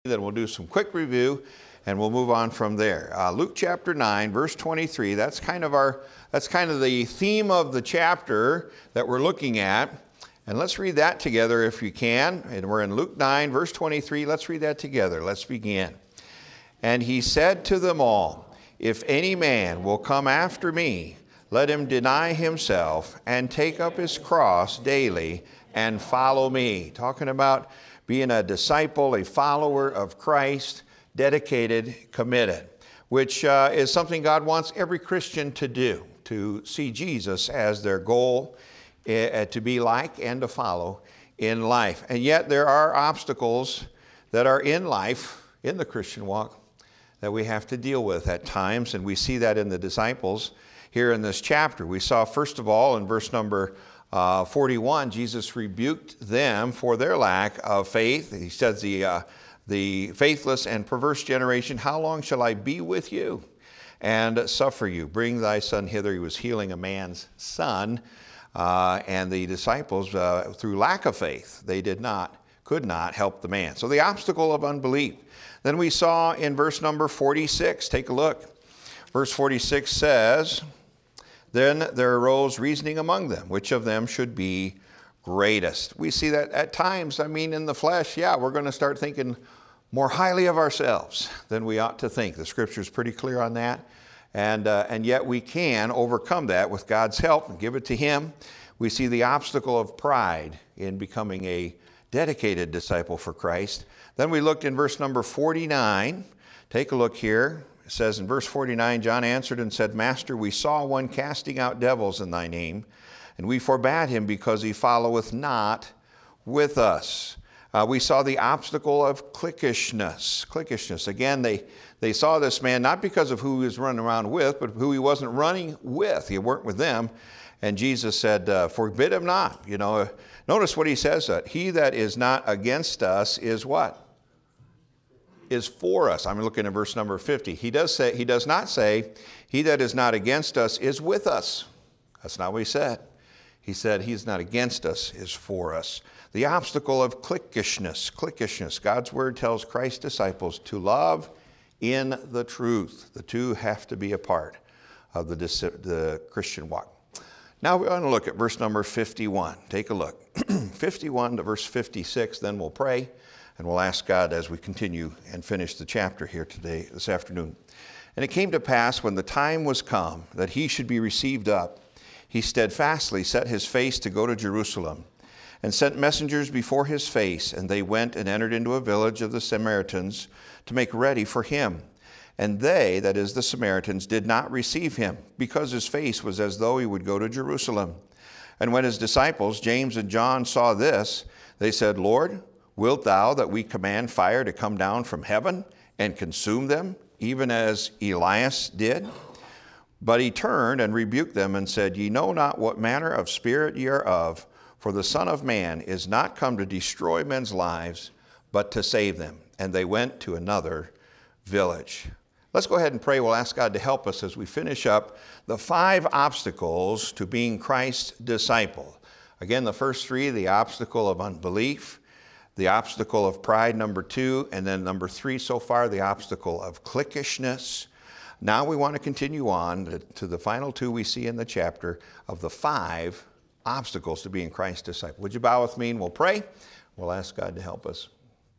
Then we'll do some quick review and we'll move on from there. Luke chapter 9, verse 23, that's kind of the theme of the chapter that we're looking at. And let's read that together if you can. And we're in Luke 9, verse 23. Let's read that together. Let's begin. And he said to them all, "If any man will come after me, let him deny himself and take up his cross daily and follow me." Talking about being a disciple, a follower of Christ, dedicated, committed, which is something God wants every Christian to do, to see Jesus as their goal, to be like and to follow in life. And yet there are obstacles that are in life, in the Christian walk, that we have to deal with at times, and we see that in the disciples here in this chapter. We saw, first of all, in verse number 41, Jesus rebuked them for their lack of faith. He says, the faithless and perverse generation, how long shall I be with you and suffer you? Bring thy son hither. He was healing a man's son, and the disciples, through lack of faith, they could not help the man. So the obstacle of unbelief. Then we saw in verse number 46, take a look. Verse 46 says, "Then there arose reasoning among them, which of them should be greatest." We see that at times, in the flesh, we're going to start thinking more highly of ourselves than we ought to think. The Scripture is pretty clear on that. And yet we can overcome that with God's help and give it to Him. We see the obstacle of pride in becoming a dedicated disciple for Christ. Then we looked in verse number 49. Take a look here. It says in verse 49, John answered and said, "Master, we saw one casting out devils in thy name, and we forbade him because he followeth not with us." We saw the obstacle of cliquishness. Cliquishness. Again, they saw this man not because of who he was running around with, but who he wasn't running with. He weren't with them. And Jesus said, forbid him not. Notice what he says. He that is not against us is what? Is for us. I'm looking at verse number 50. He does not say, he that is not against us is with us. That's not what he said. He said, he's not against us, is for us. The obstacle of cliquishness. God's word tells Christ's disciples to love in the truth. The two have to be a part of the Christian walk. Now we're going to look at verse number 51. Take a look. 51 to verse 56, then we'll pray, and we'll ask God as we continue and finish the chapter here this afternoon. "And it came to pass when the time was come that he should be received up, he steadfastly set his face to go to Jerusalem, and sent messengers before his face, and they went and entered into a village of the Samaritans to make ready for him. And they," that is the Samaritans, "did not receive him, because his face was as though he would go to Jerusalem. And when his disciples, James and John, saw this, they said, Lord, wilt thou that we command fire to come down from heaven and consume them, even as Elias did? But he turned and rebuked them and said, Ye know not what manner of spirit ye are of, for the Son of Man is not come to destroy men's lives, but to save them. And they went to another village." Let's go ahead and pray. We'll ask God to help us as we finish up the 5 obstacles to being Christ's disciple. Again, the first 3, the obstacle of unbelief, the obstacle of pride, number 2, and then number 3 so far, the obstacle of cliquishness. Now we want to continue on to the final 2 we see in the chapter of the 5 obstacles to being Christ's disciple. Would you bow with me and we'll pray? We'll ask God to help us.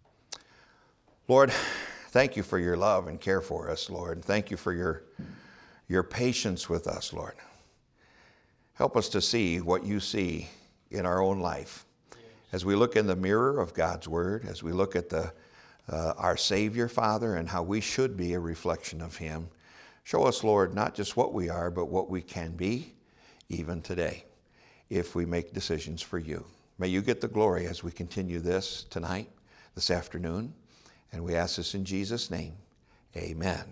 Lord, thank you for your love and care for us, Lord. Thank you for your patience with us, Lord. Help us to see what you see in our own life. As we look in the mirror of God's Word, as we look at our Savior, Father, and how we should be a reflection of Him, show us, Lord, not just what we are, but what we can be even today, if we make decisions for you. May you get the glory as we continue this tonight, this afternoon. And we ask this in Jesus' name. Amen.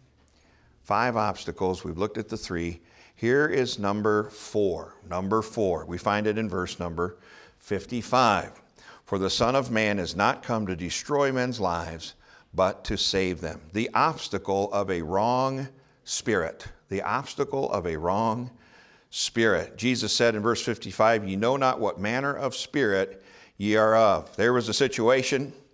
5 obstacles. We've looked at the 3. Here is number 4. Number 4. We find it in verse number 55. "For the Son of Man is not come to destroy men's lives, but to save them." The obstacle of a wrong spirit. The obstacle of a wrong spirit. Jesus said in verse 55, "Ye know not what manner of spirit ye are of." There was a situation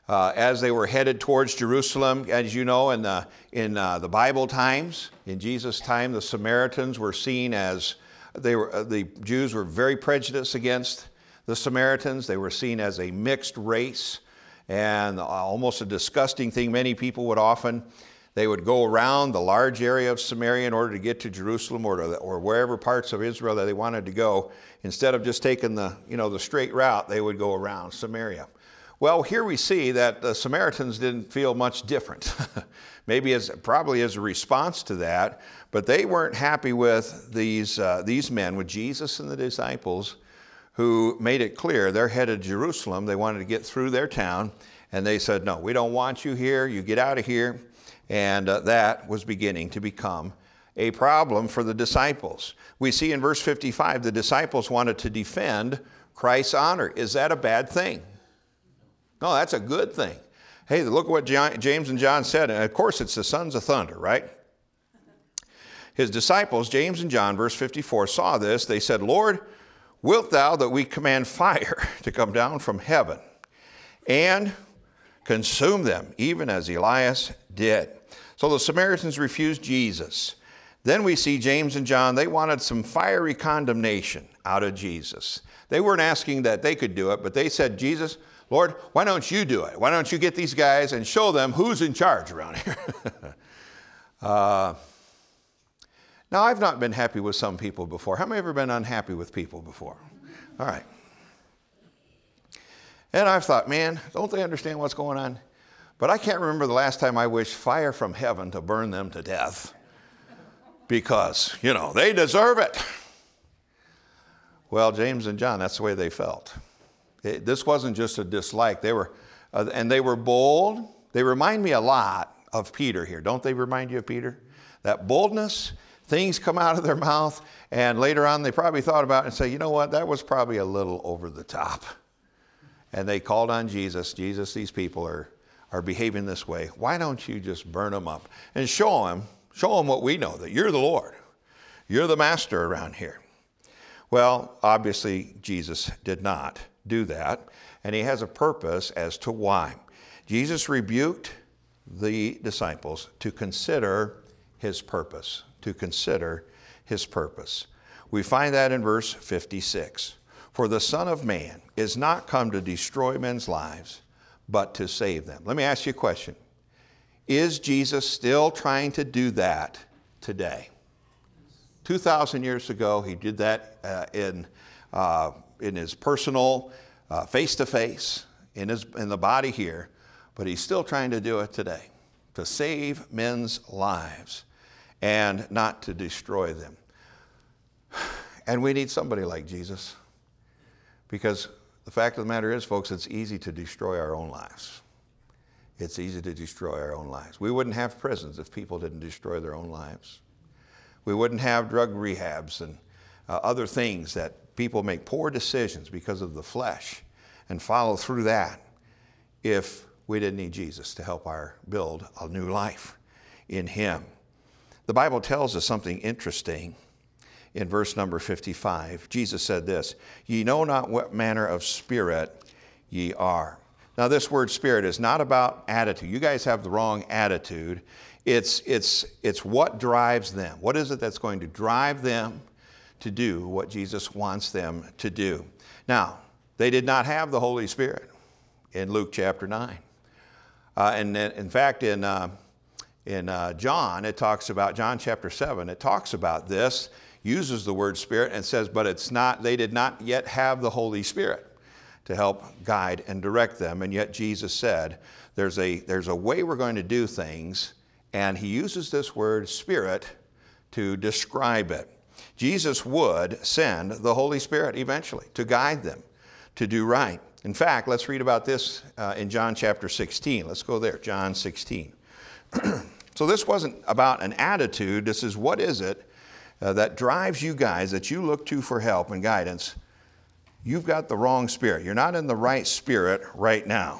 as they were headed towards Jerusalem. As you know, in the Bible times, in Jesus' time, the Samaritans were seen as, the Jews were very prejudiced against the Samaritans. They were seen as a mixed race and almost a disgusting thing. Many people they would go around the large area of Samaria in order to get to Jerusalem or wherever parts of Israel that they wanted to go. Instead of just taking the straight route, they would go around Samaria. Well, here we see that the Samaritans didn't feel much different. Maybe probably as a response to that, but they weren't happy with these men, with Jesus and the disciples, who made it clear they're headed to Jerusalem. They wanted to get through their town, and they said, no, we don't want you here. You get out of here. And that was beginning to become a problem for the disciples. We see in verse 55, the disciples wanted to defend Christ's honor. Is that a bad thing? No, that's a good thing. Hey, look what James and John said. And of course, it's the sons of thunder, right? His disciples, James and John, verse 54, saw this. They said, Lord, wilt thou that we command fire to come down from heaven and consume them, even as Elias did? So the Samaritans refused Jesus. Then we see James and John, they wanted some fiery condemnation out of Jesus. They weren't asking that they could do it, but they said, Jesus, Lord, why don't you do it? Why don't you get these guys and show them who's in charge around here? Now, I've not been happy with some people before. How many have ever been unhappy with people before? All right. And I've thought, man, don't they understand what's going on? But I can't remember the last time I wished fire from heaven to burn them to death. Because, they deserve it. Well, James and John, that's the way they felt. This wasn't just a dislike. They were bold. They remind me a lot of Peter here. Don't they remind you of Peter? That boldness, things come out of their mouth, and later on they probably thought about it and say, you know what, that was probably a little over the top. And they called on Jesus. Jesus, these people are behaving this way. Why don't you just burn them up and show them what we know, that you're the Lord. You're the master around here. Well, obviously, Jesus did not do that, and he has a purpose as to why. Jesus rebuked the disciples to consider his purpose, We find that in verse 56. For the Son of Man is not come to destroy men's lives, but to save them. Let me ask you a question. Is Jesus still trying to do that today? 2,000 years ago, he did that in his personal, face-to-face, in the body here, but he's still trying to do it today, to save men's lives and not to destroy them. And we need somebody like Jesus, because the fact of the matter is, folks, it's easy to destroy our own lives. It's easy to destroy our own lives. We wouldn't have prisons if people didn't destroy their own lives. We wouldn't have drug rehabs and other things that people make poor decisions because of the flesh and follow through that if we didn't need Jesus to help build a new life in him. The Bible tells us something interesting. In verse number 55, Jesus said this, ye know not what manner of spirit ye are. Now this word spirit is not about attitude. You guys have the wrong attitude. It's what drives them. What is it that's going to drive them to do what Jesus wants them to do? Now, they did not have the Holy Spirit in Luke chapter 9. And in fact, in John, it talks about, John chapter 7, it talks about this, uses the word spirit and says, but they did not yet have the Holy Spirit to help guide and direct them. And yet Jesus said, there's a way we're going to do things, and he uses this word spirit to describe it. Jesus would send the Holy Spirit eventually to guide them to do right. In fact, let's read about this in John chapter 16. Let's go there, John 16. So this wasn't about an attitude. This is, what is it that drives you guys, that you look to for help and guidance? You've got the wrong spirit. You're not in the right spirit right now.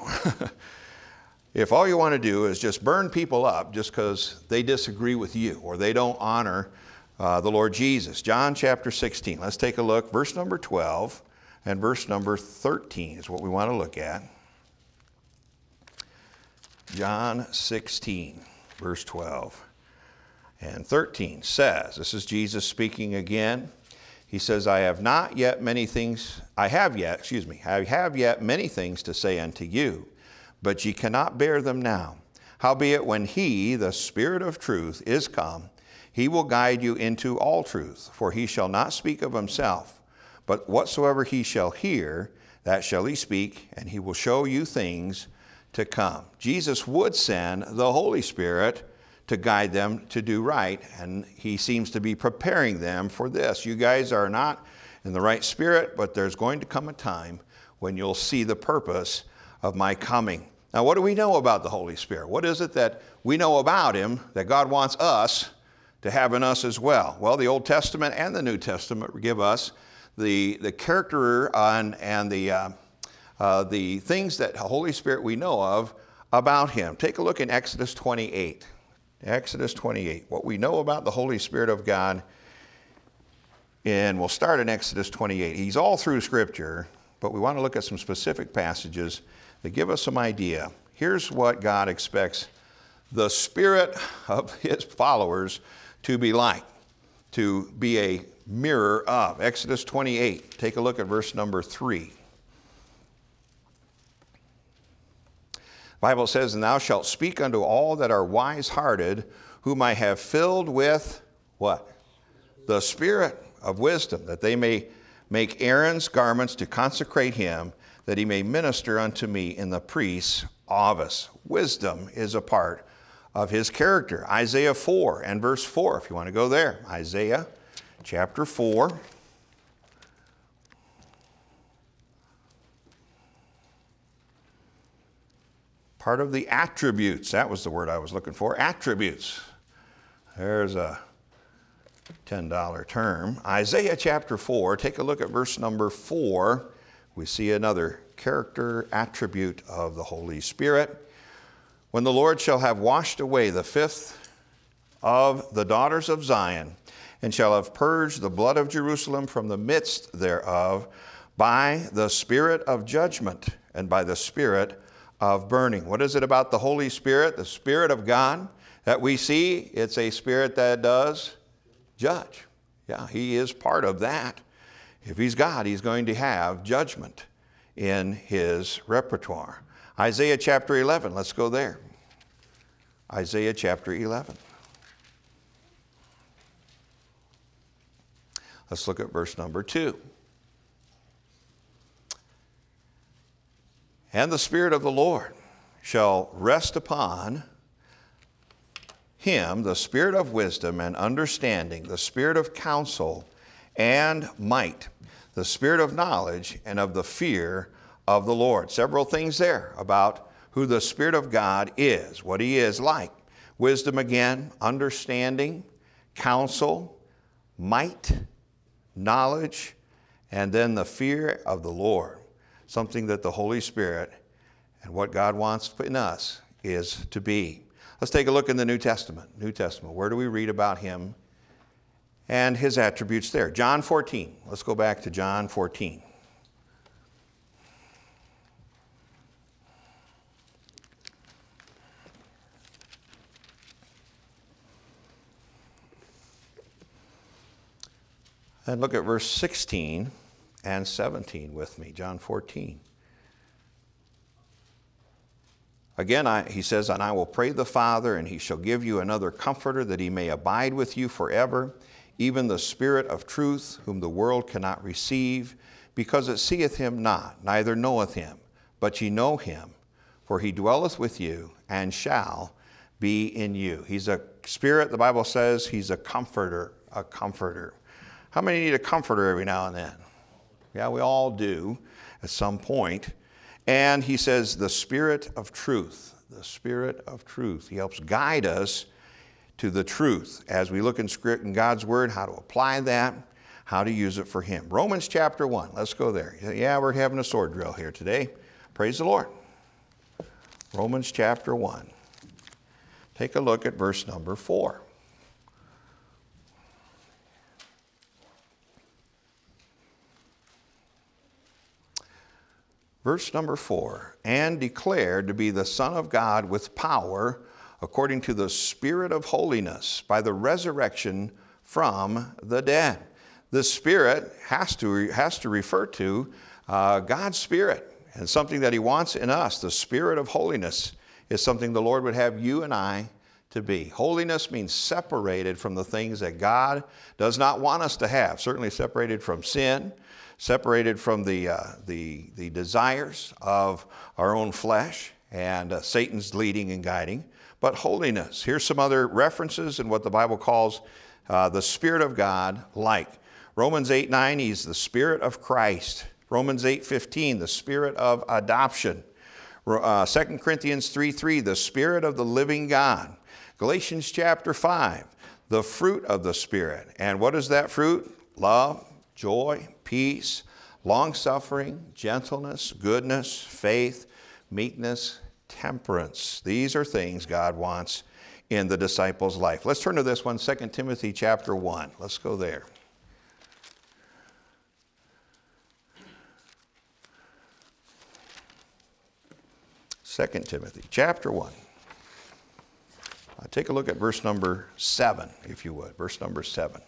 If all you want to do is just burn people up just because they disagree with you or they don't honor the Lord Jesus. John chapter 16. Let's take a look. Verse number 12 and verse number 13 is what we want to look at. John 16, verse 12 and 13 says, this is Jesus speaking again. He says, I have yet many things to say unto you, but ye cannot bear them now. Howbeit when he, the Spirit of truth, is come, he will guide you into all truth, for he shall not speak of himself, but whatsoever he shall hear, that shall he speak, and he will show you things to come. Jesus would send the Holy Spirit to guide them to do right, and he seems to be preparing them for this. You guys are not in the right spirit, but there's going to come a time when you'll see the purpose of my coming. Now, what do we know about the Holy Spirit? What is it that we know about him that God wants us to have in us as well? Well, the Old Testament and the New Testament give us the character and the things that the Holy Spirit we know of about him. Take a look in Exodus 28. Exodus 28, what we know about the Holy Spirit of God, and we'll start in Exodus 28. He's all through Scripture, but we want to look at some specific passages that give us some idea. Here's what God expects the spirit of his followers to be like, to be a mirror of. Exodus 28, take a look at verse number 3. The Bible says, and thou shalt speak unto all that are wise-hearted, whom I have filled with, what? The spirit of wisdom, that they may make Aaron's garments to consecrate him, that he may minister unto me in the priest's office. Wisdom is a part of his character. Isaiah 4 and verse 4, if you want to go there. Isaiah chapter 4. Part of the attributes, that was the word I was looking for, attributes. There's a $10 term. Isaiah chapter 4, take a look at verse number 4. We see another character attribute of the Holy Spirit. When the Lord shall have washed away the fifth of the daughters of Zion, and shall have purged the blood of Jerusalem from the midst thereof, by the spirit of judgment and by the spirit of burning. What is it about the Holy Spirit, the Spirit of God, that we see? It's a spirit that does judge. Yeah, he is part of that. If he's God, he's going to have judgment in his repertoire. Isaiah chapter 11, let's go there. Isaiah chapter 11. Let's look at verse number 2. And the Spirit of the Lord shall rest upon him, the Spirit of wisdom and understanding, the Spirit of counsel and might, the Spirit of knowledge and of the fear of the Lord. Several things there about who the Spirit of God is, what he is like. Wisdom again, understanding, counsel, might, knowledge, and then the fear of the Lord. Something that the Holy Spirit and what God wants in us is to be. Let's take a look in the New Testament. New Testament, where do we read about him and his attributes there? John 14. Let's go back to John 14. And look at verse 16 and 17 with me, John 14. Again, he says, and I will pray the Father, and he shall give you another comforter, that he may abide with you forever, even the Spirit of truth, whom the world cannot receive, because it seeth him not, neither knoweth him. But ye know him, for he dwelleth with you, and shall be in you. He's a spirit, the Bible says, he's a comforter, a comforter. How many need a comforter every now and then? Yeah, we all do at some point. And he says, the Spirit of truth, the Spirit of truth. He helps guide us to the truth as we look in Script in God's Word, how to apply that, how to use it for him. Romans chapter 1, let's go there. Yeah, we're having a sword drill here today. Praise the Lord. Romans chapter 1. Take a look at verse number 4. Verse number 4, and declared to be the Son of God with power, according to the Spirit of holiness, by the resurrection from the dead. The Spirit has to refer to God's Spirit, and something that He wants in us. The Spirit of holiness is something the Lord would have you and I to be. Holiness means separated from the things that God does not want us to have. Certainly separated from sin, separated from the desires of our own flesh and Satan's leading and guiding. But holiness. Here's some other references in what the Bible calls the Spirit of God, like Romans 8:9, He's the Spirit of Christ. Romans 8:15, the Spirit of adoption. 2 Corinthians 3:3, the Spirit of the living God. Galatians chapter 5, the fruit of the Spirit. And what is that fruit? Love, joy, peace, long-suffering, gentleness, goodness, faith, meekness, temperance. These are things God wants in the disciple's life. Let's turn to this one, 2 Timothy chapter 1. Let's go there. 2 Timothy chapter 1. Take a look at verse number 7, if you would. Verse number 7.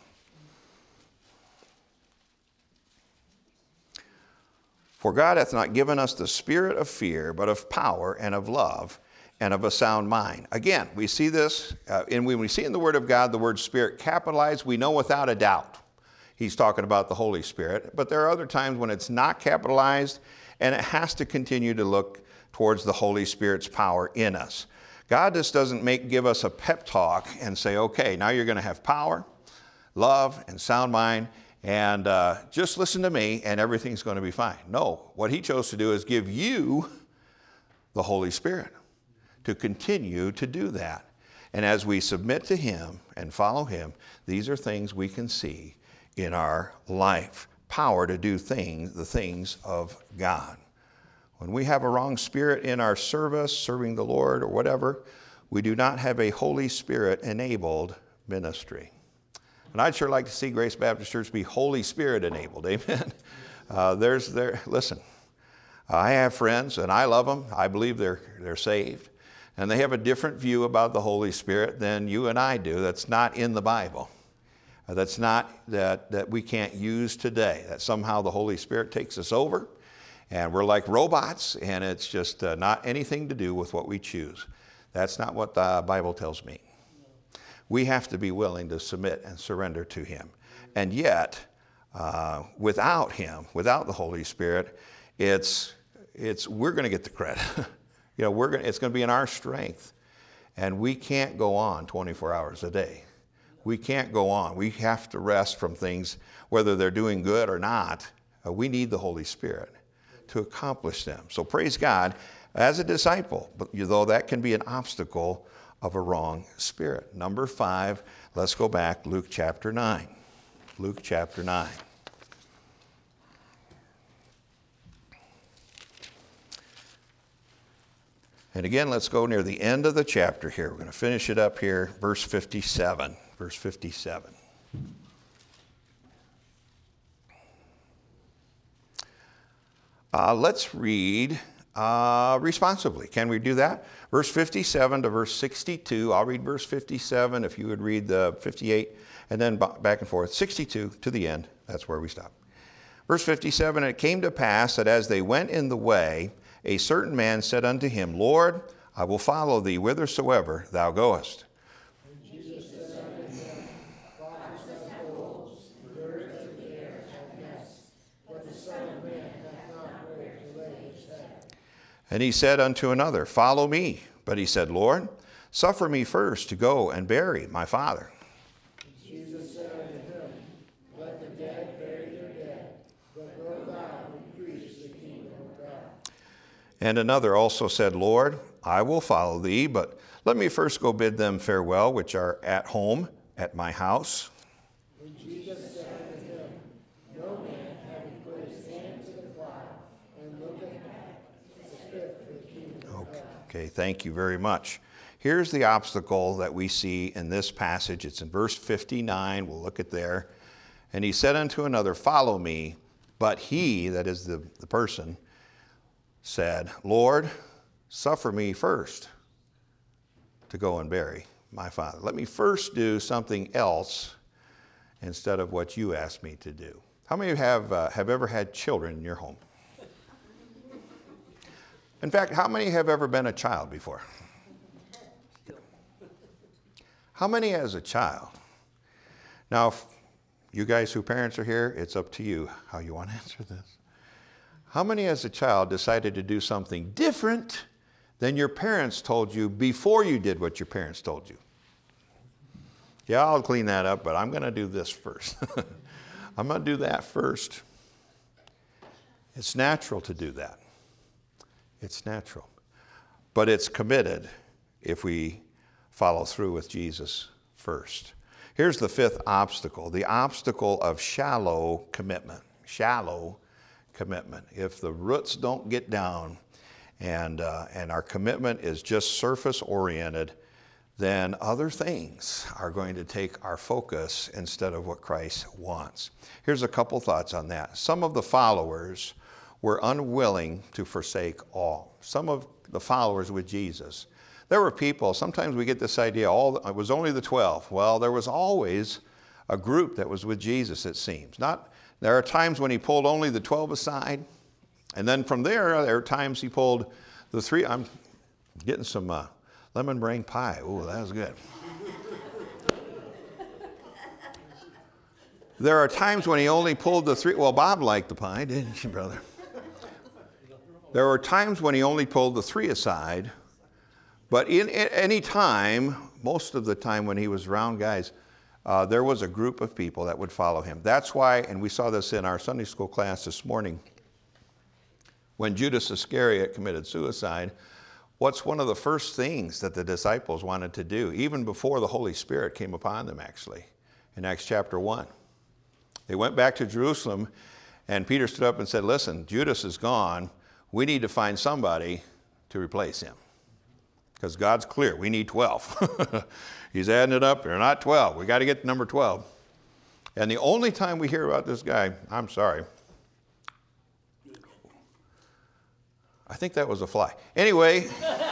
For God hath not given us the spirit of fear, but of power and of love and of a sound mind. Again, we see this, and when we see in the Word of God the word Spirit capitalized, we know without a doubt He's talking about the Holy Spirit. But there are other times when it's not capitalized, and it has to continue to look towards the Holy Spirit's power in us. God just doesn't give us a pep talk and say, okay, now you're going to have power, love, and sound mind, and just listen to me and everything's going to be fine. No, what He chose to do is give you the Holy Spirit to continue to do that. And as we submit to Him and follow Him, these are things we can see in our life. Power to do the things of God. When we have a wrong spirit in our service, serving the Lord or whatever, we do not have a Holy Spirit-enabled ministry. And I'd sure like to see Grace Baptist Church be Holy Spirit-enabled, amen? Listen, I have friends, and I love them. I believe they're saved. And they have a different view about the Holy Spirit than you and I do. That's not in the Bible. That's not that we can't use today, that somehow the Holy Spirit takes us over, and we're like robots, and it's just not anything to do with what we choose. That's not what the Bible tells me. We have to be willing to submit and surrender to Him. And yet, without Him, without the Holy Spirit, we're going to get the credit. It's going to be in our strength. And we can't go on 24 hours a day. We can't go on. We have to rest from things, whether they're doing good or not. We need the Holy Spirit to accomplish them. So praise God as a disciple, but though that can be an obstacle of a wrong spirit. Number 5, let's go back, Luke chapter 9. Luke chapter 9. And again, let's go near the end of the chapter here. We're going to finish it up here, verse 57. Verse 57. Let's read responsibly. Can we do that? Verse 57 to verse 62. I'll read verse 57 if you would read the 58, and then back and forth. 62 to the end. That's where we stop. Verse 57, and it came to pass that as they went in the way, a certain man said unto him, Lord, I will follow thee whithersoever thou goest. And he said unto another, Follow me. But he said, Lord, suffer me first to go and bury my father. Jesus said unto him, Let the dead bury their dead, but go thou and preach the kingdom of God. And another also said, Lord, I will follow thee, but let me first go bid them farewell, which are at home at my house. And Jesus said unto him, No man having put his hand to the plow and looketh back is fit for the kingdom of God. Okay, thank you very much. Here's the obstacle that we see in this passage. It's in verse 59. We'll look at there. And he said unto another, Follow me. But he, that is the person, said, Lord, suffer me first to go and bury my father. Let me first do something else instead of what you asked me to do. How many of you have ever had children in your home? In fact, how many have ever been a child before? How many as a child? Now, if you guys who parents are here, it's up to you how you want to answer this. How many as a child decided to do something different than your parents told you before you did what your parents told you? Yeah, I'll clean that up, but I'm going to do this first. I'm going to do that first. It's natural to do that. It's natural. But it's committed if we follow through with Jesus first. Here's the fifth obstacle, the obstacle of shallow commitment. Shallow commitment. If the roots don't get down and our commitment is just surface oriented, then other things are going to take our focus instead of what Christ wants. Here's a couple thoughts on that. Some of the followers were unwilling to forsake all. Some of the followers with Jesus, there were people, sometimes we get this idea, it was only the 12. Well, there was always a group that was with Jesus, it seems. There are times when he pulled only the 12 aside, and then from there are times he pulled the 3. I'm getting some lemon meringue pie. Ooh, that was good. There are times when he only pulled the 3. Well, Bob liked the pie, didn't you, brother? There were times when he only pulled the 3 aside, but in any time, most of the time when he was around guys, there was a group of people that would follow him. That's why, and we saw this in our Sunday school class this morning, when Judas Iscariot committed suicide, what's one of the first things that the disciples wanted to do, even before the Holy Spirit came upon them actually, in Acts chapter 1? They went back to Jerusalem, and Peter stood up and said, listen, Judas is gone. We need to find somebody to replace him. Because God's clear, we need 12. He's adding it up, they're not 12. We got to get to number 12. And the only time we hear about this guy, I'm sorry, I think that was a fly. Anyway,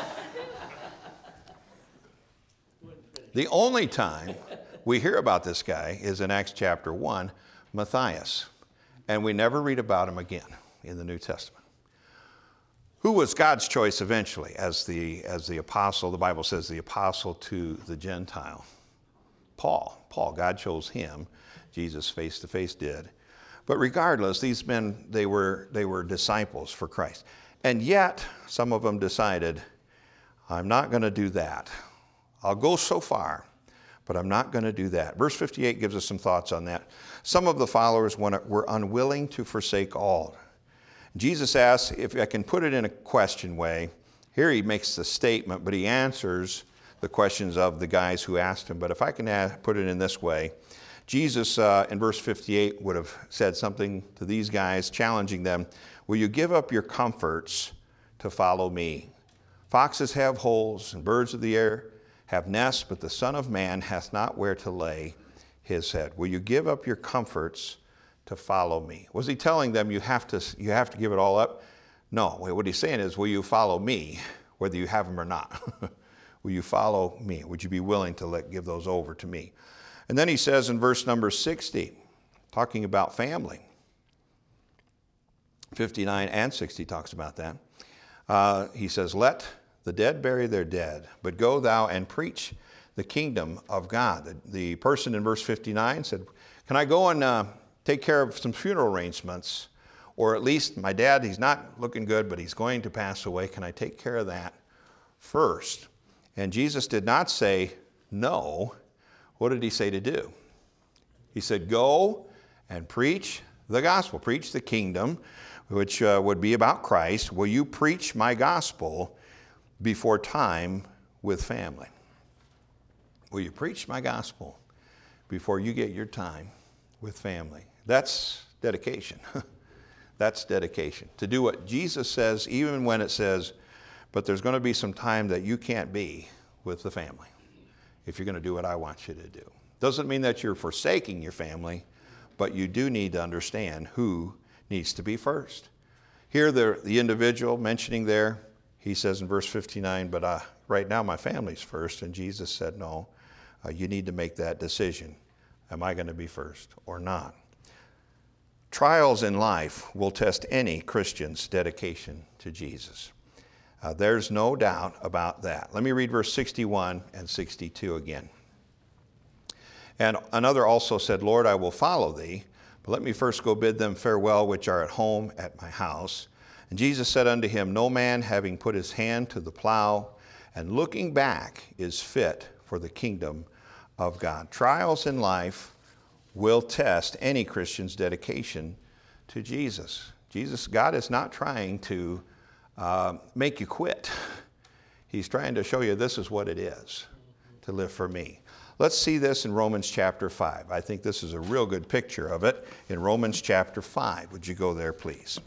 the only time we hear about this guy is in Acts chapter 1, Matthias. And we never read about him again in the New Testament. Who was God's choice eventually as the apostle, the Bible says the apostle to the Gentile? Paul, God chose him. Jesus face to face did. But regardless, these men, they were disciples for Christ. And yet, some of them decided, I'm not going to do that. I'll go so far, but I'm not going to do that. Verse 58 gives us some thoughts on that. Some of the followers were unwilling to forsake all. Jesus asks, if I can put it in a question way, here he makes the statement, but he answers the questions of the guys who asked him. But if I can put it in this way, Jesus in verse 58 would have said something to these guys, challenging them, will you give up your comforts to follow me? Foxes have holes and birds of the air have nests, but the Son of Man hath not where to lay his head. Will you give up your comforts to follow me? Was he telling them you have to give it all up? No, what he's saying is, will you follow me, whether you have them or not? Will you follow me? Would you be willing to give those over to me? And then he says in verse number 60, talking about family, 59 and 60 talks about that. He says, let the dead bury their dead, but go thou and preach the kingdom of God. The person in verse 59 said, can I go and take care of some funeral arrangements, or at least my dad, he's not looking good, but he's going to pass away. Can I take care of that first? And Jesus did not say no. What did he say to do? He said, go and preach the gospel, preach the kingdom, which would be about Christ. Will you preach my gospel before time with family? Will you preach my gospel before you get your time with family? That's dedication. That's dedication. To do what Jesus says, even when it says, but there's going to be some time that you can't be with the family if you're going to do what I want you to do. Doesn't mean that you're forsaking your family, but you do need to understand who needs to be first. Here the individual mentioning there, he says in verse 59, but right now my family's first. And Jesus said, no, you need to make that decision. Am I going to be first or not? Trials in life will test any Christian's dedication to Jesus. There's no doubt about that. Let me read verse 61 and 62 again. And another also said, Lord, I will follow thee, but let me first go bid them farewell which are at home at my house. And Jesus said unto him, no man having put his hand to the plow and looking back is fit for the kingdom of God. Trials in life will test any Christian's dedication to Jesus. God is not trying to make you quit. He's trying to show you this is what it is to live for me. Let's see this in Romans chapter 5. I think this is a real good picture of it in Romans chapter 5. Would you go there, please?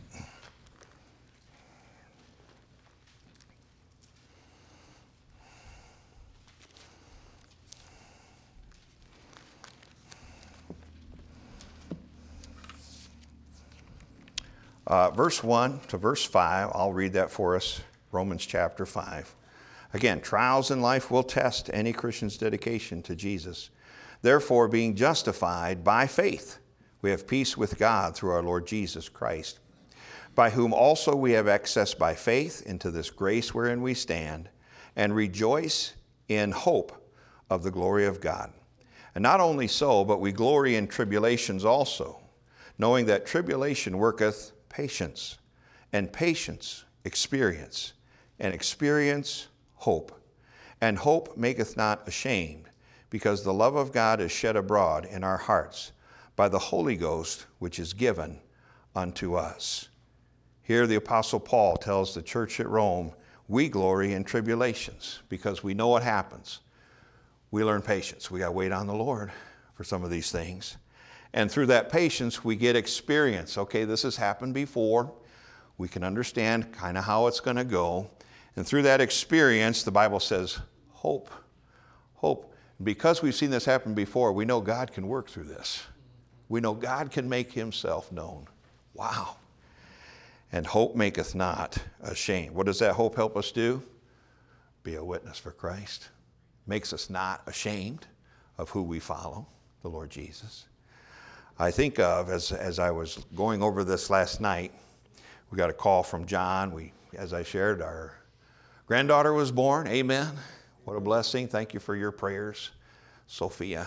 Verse 1 to verse 5, I'll read that for us, Romans chapter 5. Again, trials in life will test any Christian's dedication to Jesus. Therefore, being justified by faith, we have peace with God through our Lord Jesus Christ, by whom also we have access by faith into this grace wherein we stand, and rejoice in hope of the glory of God. And not only so, but we glory in tribulations also, knowing that tribulation worketh patience, and patience experience, and experience hope. And hope maketh not ashamed, because the love of God is shed abroad in our hearts by the Holy Ghost, which is given unto us. Here the Apostle Paul tells the church at Rome, we glory in tribulations because we know what happens. We learn patience. We got to wait on the Lord for some of these things. And through that patience, we get experience. Okay, this has happened before. We can understand kind of how it's going to go. And through that experience, the Bible says, hope. Hope. Because we've seen this happen before, we know God can work through this. We know God can make himself known. Wow. And hope maketh not ashamed. What does that hope help us do? Be a witness for Christ. Makes us not ashamed of who we follow, the Lord Jesus. I think of, as I was going over this last night, we got a call from John. As I shared, our granddaughter was born. Amen. What a blessing. Thank you for your prayers, Sophia.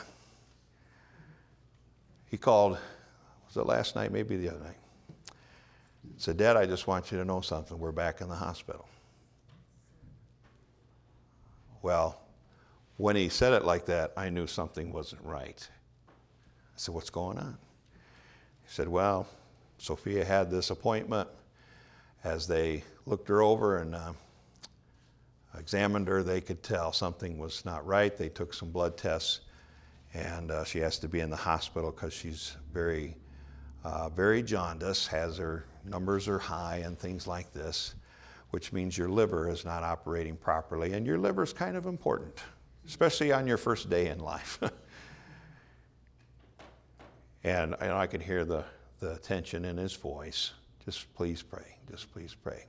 He called, was it last night, maybe the other night? Said, Dad, I just want you to know something. We're back in the hospital. Well, when he said it like that, I knew something wasn't right. I said, what's going on? He said, well, Sophia had this appointment. As they looked her over and examined her, they could tell something was not right. They took some blood tests, and she has to be in the hospital because she's very jaundiced, her numbers are high and things like this, which means your liver is not operating properly. And your liver is kind of important, especially on your first day in life. And I could hear the tension in his voice. Just please pray. Just please pray.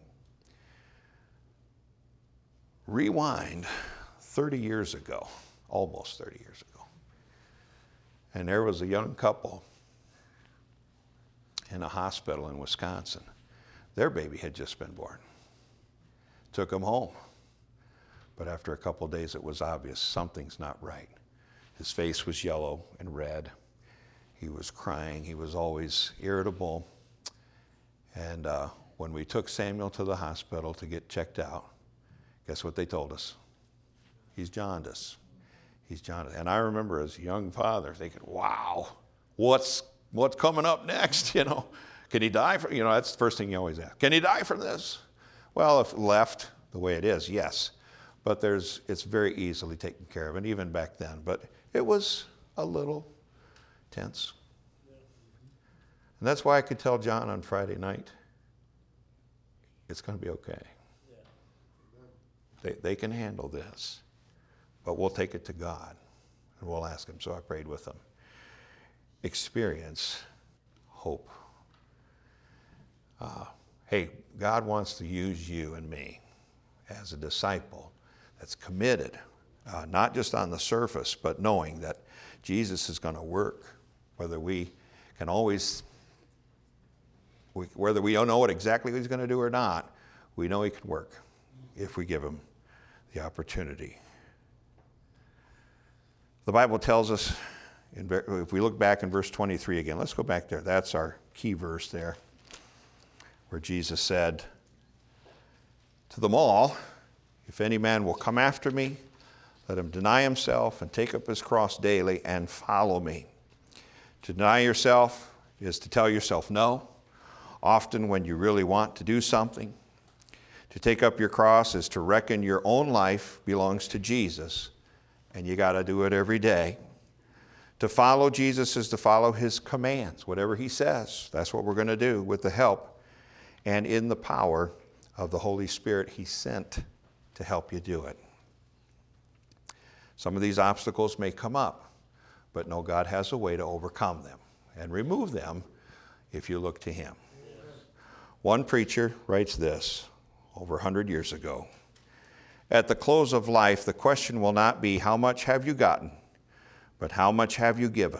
Rewind 30 years ago, almost 30 years ago. And there was a young couple in a hospital in Wisconsin. Their baby had just been born. Took them home. But after a couple of days, it was obvious something's not right. His face was yellow and red. He was crying. He was always irritable. And when we took Samuel to the hospital to get checked out, guess what they told us? He's jaundiced. He's jaundiced. And I remember as a young father thinking, wow, what's coming up next? You know, can he die from, that's the first thing you always ask. Can he die from this? Well, if left the way it is, yes. But it's very easily taken care of, and even back then. But it was a little tense. And that's why I could tell John on Friday night, it's going to be okay. They can handle this. But we'll take it to God, and we'll ask him. So I prayed with them. Experience hope. hey, God wants to use you and me as a disciple that's committed, not just on the surface, but knowing that Jesus is going to work, whether we don't know what exactly he's going to do or not. We know he can work if we give him the opportunity. The Bible tells us, if we look back in verse 23 again, let's go back there. That's our key verse there, where Jesus said to them all, if any man will come after me, let him deny himself and take up his cross daily and follow me. To deny yourself is to tell yourself no, often when you really want to do something. To take up your cross is to reckon your own life belongs to Jesus, and you got to do it every day. To follow Jesus is to follow his commands. Whatever he says, that's what we're going to do with the help and in the power of the Holy Spirit he sent to help you do it. Some of these obstacles may come up, but know God has a way to overcome them and remove them if you look to him. One preacher writes this over 100 years ago. At the close of life, the question will not be, how much have you gotten, but how much have you given?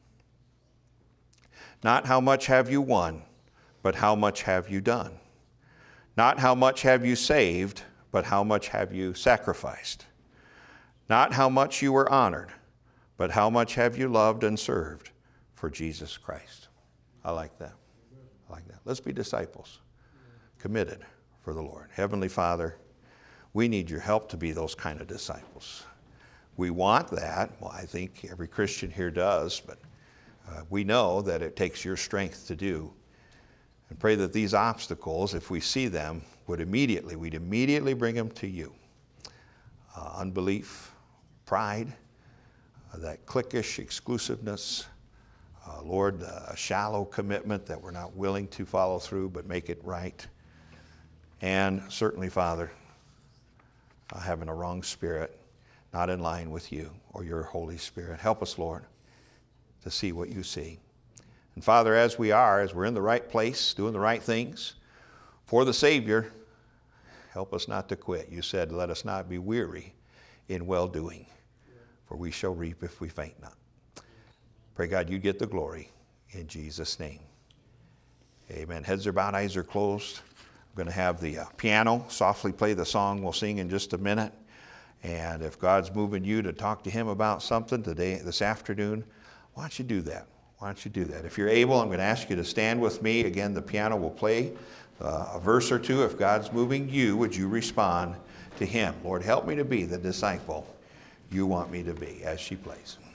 Not how much have you won, but how much have you done? Not how much have you saved, but how much have you sacrificed? Not how much you were honored, but how much have you loved and served for Jesus Christ? I like that. I like that. Let's be disciples, committed for the Lord. Heavenly Father, we need your help to be those kind of disciples. We want that. Well, I think every Christian here does, but we know that it takes your strength to do. And pray that these obstacles, if we see them, we'd immediately bring them to you. Unbelief, pride, that cliquish exclusiveness, Lord, a shallow commitment that we're not willing to follow through but make it right. And certainly, Father, having a wrong spirit, not in line with you or your Holy Spirit. Help us, Lord, to see what you see. And Father, as we're in the right place, doing the right things for the Savior, help us not to quit. You said, let us not be weary in well-doing, for we shall reap if we faint not. Pray, God, you get the glory in Jesus' name. Amen. Heads are bowed, eyes are closed. I'm going to have the piano softly play the song we'll sing in just a minute. And if God's moving you to talk to him about something this afternoon, why don't you do that? Why don't you do that? If you're able, I'm going to ask you to stand with me. Again, the piano will play a verse or two. If God's moving you, would you respond to him? Lord, help me to be the disciple you want me to be, as she plays.